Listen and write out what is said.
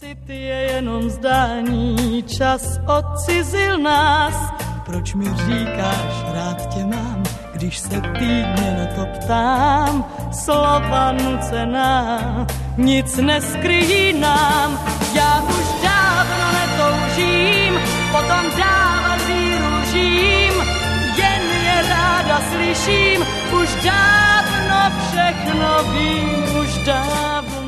Cit je jenom zdání, čas odcizil nás. Proč mi říkáš, rád tě mám, když se týdně na to ptám? Slova nucená, nic neskryjí nám. Já už dávno netoužím, potom dávat růžím, jen je ráda slyším, už dávno všechno vím, už dávno.